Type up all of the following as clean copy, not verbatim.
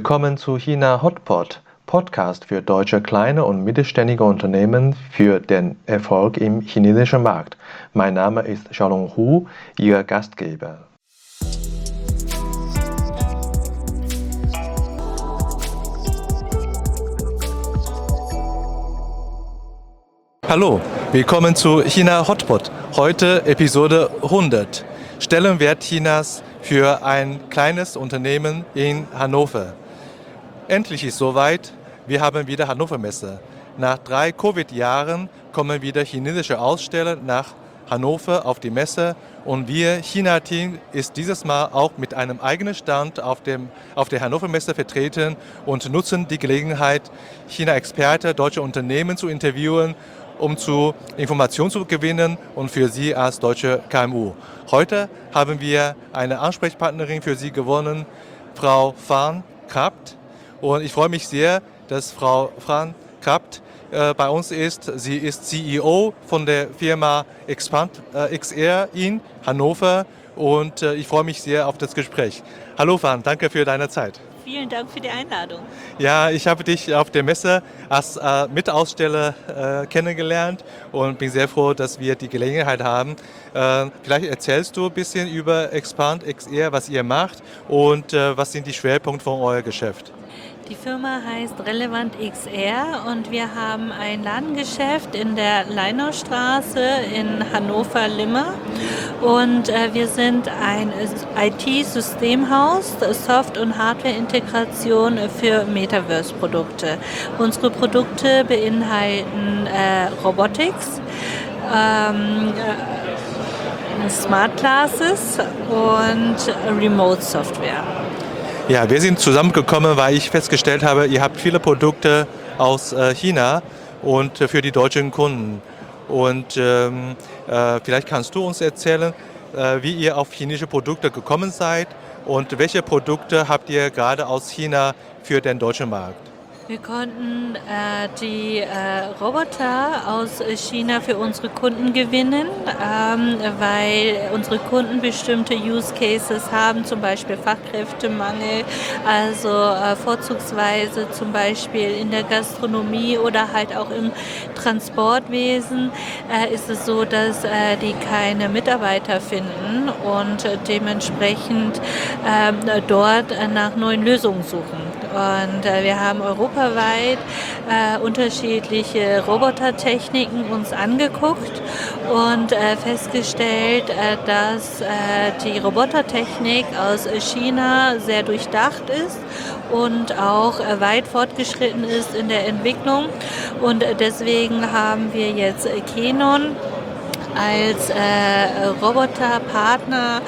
Willkommen zu China Hotpot, Podcast für deutsche kleine und mittelständige Unternehmen für den Erfolg im chinesischen Markt. Mein Name ist Xiaolong Hu, Ihr Gastgeber. Hallo, willkommen zu China Hotpot. Heute Episode 100. Stellenwert Chinas für ein kleines Unternehmen in Hannover. Endlich ist soweit, wir haben wieder Hannover Messe. Nach 3 Covid-Jahren kommen wieder chinesische Aussteller nach Hannover auf die Messe und wir China-Team ist dieses Mal auch mit einem eigenen Stand auf der Hannover Messe vertreten und nutzen die Gelegenheit, China-Experte, deutsche Unternehmen zu interviewen, um Informationen zu gewinnen und für Sie als deutsche KMU. Heute haben wir eine Ansprechpartnerin für Sie gewonnen, Frau Van Krapt. Und ich freue mich sehr, dass Frau Van Krapt bei uns ist. Sie ist CEO von der Firma Expand XR in Hannover und ich freue mich sehr auf das Gespräch. Hallo Van, danke für deine Zeit. Vielen Dank für die Einladung. Ja, ich habe dich auf der Messe als Mitaussteller kennengelernt und bin sehr froh, dass wir die Gelegenheit haben. Vielleicht erzählst du ein bisschen über Expand XR, was ihr macht und was sind die Schwerpunkte von eurem Geschäft? Die Firma heißt Relevant XR und wir haben ein Ladengeschäft in der Leinaustraße in Hannover-Limmer und wir sind ein IT-Systemhaus, Soft- und Hardware-Integration für Metaverse-Produkte. Unsere Produkte beinhalten Robotics, Smart Glasses und Remote-Software. Ja, wir sind zusammengekommen, weil ich festgestellt habe, ihr habt viele Produkte aus China und für die deutschen Kunden. Und vielleicht kannst du uns erzählen, wie ihr auf chinesische Produkte gekommen seid und welche Produkte habt ihr gerade aus China für den deutschen Markt? Wir konnten die Roboter aus China für unsere Kunden gewinnen, weil unsere Kunden bestimmte Use Cases haben, zum Beispiel Fachkräftemangel, also vorzugsweise zum Beispiel in der Gastronomie oder halt auch im Transportwesen ist es so, dass die keine Mitarbeiter finden und dementsprechend dort nach neuen Lösungen suchen. Und wir haben europaweit unterschiedliche Robotertechniken uns angeguckt und festgestellt, dass die Robotertechnik aus China sehr durchdacht ist und auch weit fortgeschritten ist in der Entwicklung. Und deswegen haben wir jetzt Kenon als Roboterpartner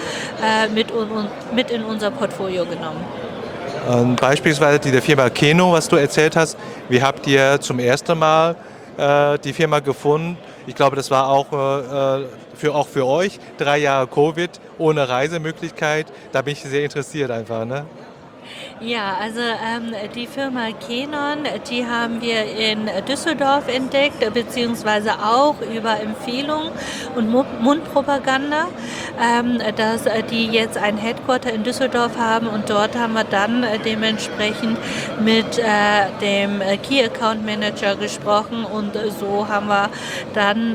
mit in unser Portfolio genommen. Beispielsweise die Firma Keno, was du erzählt hast, wie habt ihr zum ersten Mal die Firma gefunden? Ich glaube, das war auch für euch 3 Jahre Covid ohne Reisemöglichkeit. Da bin ich sehr interessiert einfach, ne? Ja, also die Firma Kenon, die haben wir in Düsseldorf entdeckt, beziehungsweise auch über Empfehlung und Mundpropaganda, dass die jetzt ein Headquarter in Düsseldorf haben und dort haben wir dann dementsprechend mit dem Key Account Manager gesprochen und so haben wir dann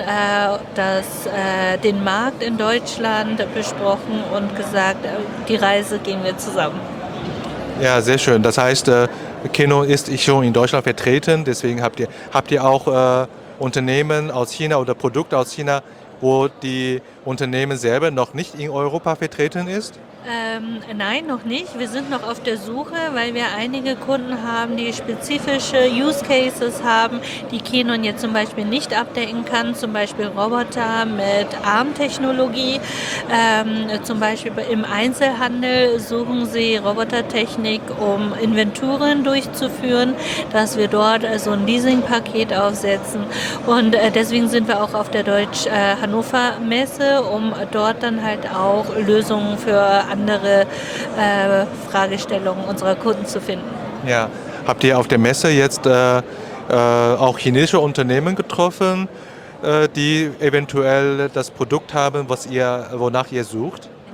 den Markt in Deutschland besprochen und gesagt, die Reise gehen wir zusammen. Ja, sehr schön. Das heißt, Keno ist schon in Deutschland vertreten, deswegen habt ihr auch Unternehmen aus China oder Produkte aus China, wo die Unternehmen selber noch nicht in Europa vertreten ist? Nein, noch nicht. Wir sind noch auf der Suche, weil wir einige Kunden haben, die spezifische Use Cases haben, die Kenon jetzt zum Beispiel nicht abdecken kann, zum Beispiel Roboter mit ARM-Technologie. Zum Beispiel im Einzelhandel suchen sie Robotertechnik, um Inventuren durchzuführen, dass wir dort so ein Leasing-Paket aufsetzen. Und deswegen sind wir auch auf der Hannover Messe, um dort dann halt auch Lösungen für andere Fragestellungen unserer Kunden zu finden. Ja, habt ihr auf der Messe jetzt auch chinesische Unternehmen getroffen, die eventuell das Produkt haben, wonach ihr sucht?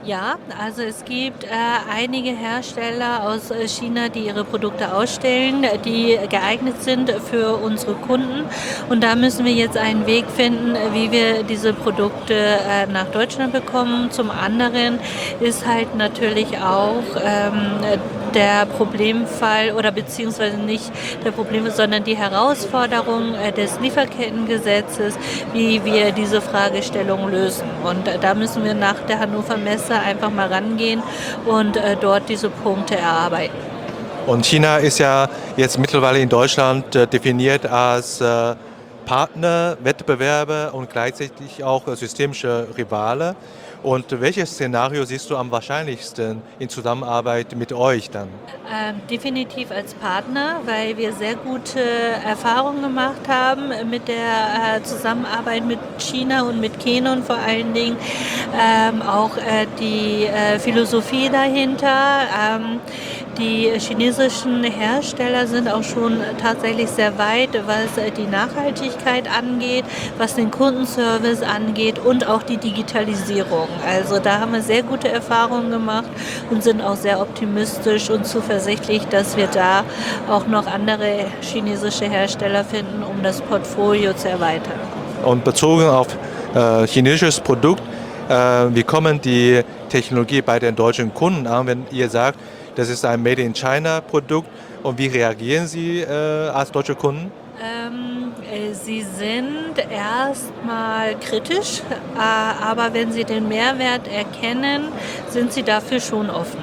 Ja, also es gibt einige Hersteller aus China, die ihre Produkte ausstellen, die geeignet sind für unsere Kunden. Und da müssen wir jetzt einen Weg finden, wie wir diese Produkte nach Deutschland bekommen. Zum anderen ist halt natürlich auch der Problemfall oder beziehungsweise nicht der Problem, sondern die Herausforderung des Lieferkettengesetzes, wie wir diese Fragestellung lösen. Und da müssen wir nach der Hannover Messe einfach mal rangehen und dort diese Punkte erarbeiten. Und China ist ja jetzt mittlerweile in Deutschland definiert als Partner, Wettbewerber und gleichzeitig auch systemische Rivale. Und welches Szenario siehst du am wahrscheinlichsten in Zusammenarbeit mit euch dann? Definitiv als Partner, weil wir sehr gute Erfahrungen gemacht haben mit der Zusammenarbeit mit China und mit Canon vor allen Dingen. Auch die Philosophie dahinter. Die chinesischen Hersteller sind auch schon tatsächlich sehr weit, was die Nachhaltigkeit angeht, was den Kundenservice angeht und auch die Digitalisierung. Also da haben wir sehr gute Erfahrungen gemacht und sind auch sehr optimistisch und zuversichtlich, dass wir da auch noch andere chinesische Hersteller finden, um das Portfolio zu erweitern. Und bezogen auf chinesisches Produkt, wie kommen die Technologie bei den deutschen Kunden an, wenn ihr sagt, das ist ein Made in China Produkt und wie reagieren Sie als deutsche Kunden? Sie sind erstmal kritisch, aber wenn sie den Mehrwert erkennen, sind sie dafür schon offen.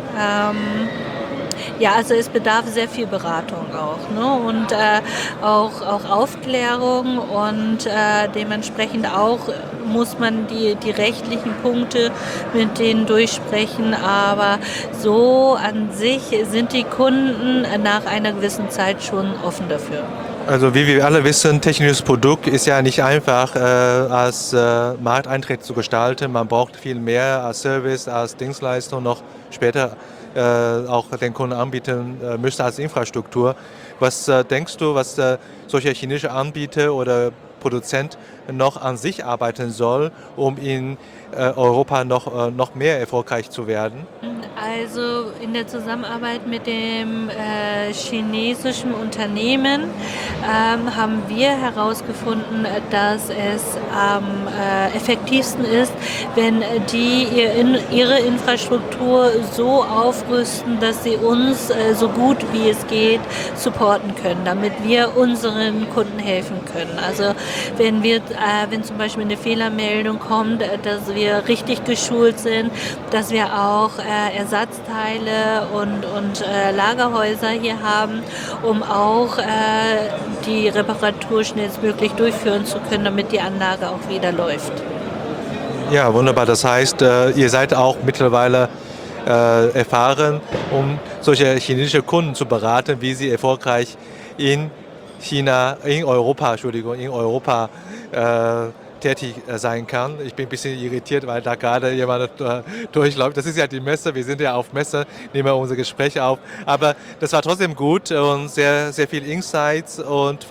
Ja, also es bedarf sehr viel Beratung auch, ne? Und auch Aufklärung und dementsprechend auch muss man die rechtlichen Punkte mit denen durchsprechen. Aber so an sich sind die Kunden nach einer gewissen Zeit schon offen dafür. Also wie wir alle wissen, technisches Produkt ist ja nicht einfach als Markteintritt zu gestalten. Man braucht viel mehr als Service, als Dienstleistung noch später auch den Kunden anbieten müsste als Infrastruktur. Was denkst du, was solche chinesische Anbieter oder Produzent noch an sich arbeiten soll, um in Europa noch mehr erfolgreich zu werden? Also in der Zusammenarbeit mit dem chinesischen Unternehmen haben wir herausgefunden, dass es am effektivsten ist, wenn die ihre Infrastruktur so aufrüsten, dass sie uns so gut wie es geht supporten können, damit wir unseren Kunden helfen können. Also wenn zum Beispiel eine Fehlermeldung kommt, dass wir richtig geschult sind, dass wir auch Ersatzteile und Lagerhäuser hier haben, um auch die Reparatur schnellstmöglich durchführen zu können, damit die Anlage auch wieder läuft. Ja, wunderbar. Das heißt, ihr seid auch mittlerweile erfahren, um solche chinesische Kunden zu beraten, wie sie erfolgreich in in Europa tätig sein kann. Ich bin ein bisschen irritiert, weil da gerade jemand durchläuft. Das ist ja die Messe, wir sind ja auf Messe, nehmen wir unser Gespräch auf. Aber das war trotzdem gut und sehr, sehr viel Insights und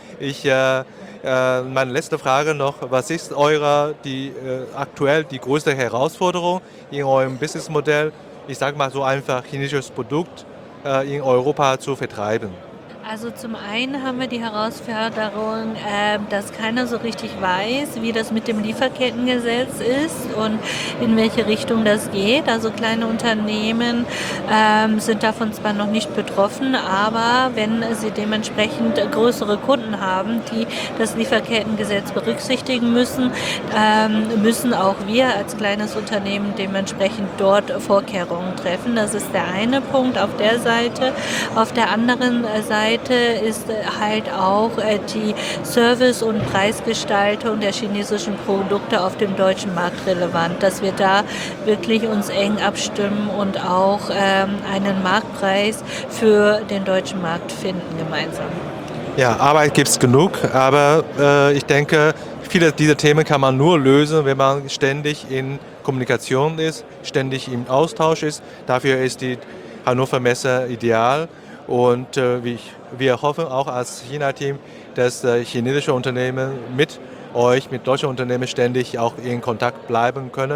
meine letzte Frage noch, was ist aktuell die größte Herausforderung in eurem Businessmodell, ich sage mal so einfach, chinesisches Produkt in Europa zu vertreiben? Also zum einen haben wir die Herausforderung, dass keiner so richtig weiß, wie das mit dem Lieferkettengesetz ist und in welche Richtung das geht. Also kleine Unternehmen sind davon zwar noch nicht betroffen, aber wenn sie dementsprechend größere Kunden haben, die das Lieferkettengesetz berücksichtigen müssen, müssen auch wir als kleines Unternehmen dementsprechend dort Vorkehrungen treffen. Das ist der eine Punkt auf der Seite. Auf der anderen Seite ist halt auch die Service- und Preisgestaltung der chinesischen Produkte auf dem deutschen Markt relevant, dass wir da wirklich uns eng abstimmen und auch einen Marktpreis für den deutschen Markt finden gemeinsam. Ja, Arbeit gibt es genug, aber ich denke, viele dieser Themen kann man nur lösen, wenn man ständig in Kommunikation ist, ständig im Austausch ist. Dafür ist die Hannover Messe ideal. Und wir hoffen auch als China-Team, dass chinesische Unternehmen mit deutschen Unternehmen ständig auch in Kontakt bleiben können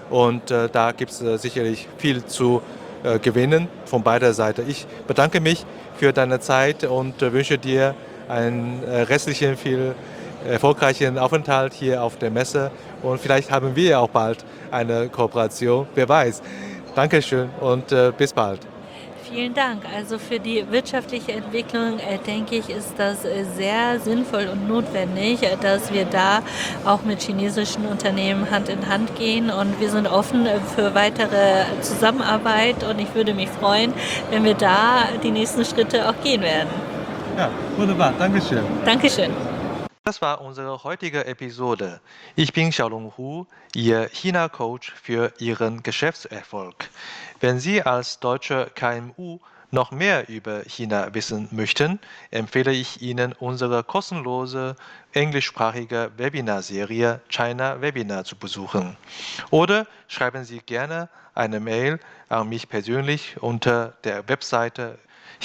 und da gibt es sicherlich viel zu gewinnen von beider Seite. Ich bedanke mich für deine Zeit und wünsche dir einen restlichen, viel erfolgreichen Aufenthalt hier auf der Messe und vielleicht haben wir ja auch bald eine Kooperation, wer weiß. Dankeschön und bis bald. Vielen Dank. Also für die wirtschaftliche Entwicklung, denke ich, ist das sehr sinnvoll und notwendig, dass wir da auch mit chinesischen Unternehmen Hand in Hand gehen. Und wir sind offen für weitere Zusammenarbeit. Und ich würde mich freuen, wenn wir da die nächsten Schritte auch gehen werden. Ja, wunderbar. Dankeschön. Dankeschön. Das war unsere heutige Episode. Ich bin Xiaolong Hu, Ihr China-Coach für Ihren Geschäftserfolg. Wenn Sie als deutsche KMU noch mehr über China wissen möchten, empfehle ich Ihnen unsere kostenlose englischsprachige Webinarserie China Webinar zu besuchen. Oder schreiben Sie gerne eine Mail an mich persönlich unter der Webseite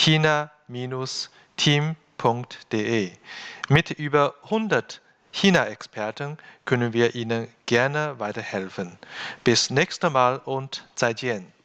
china-team.de. Mit über 100 China-Experten können wir Ihnen gerne weiterhelfen. Bis nächstes Mal und 再见.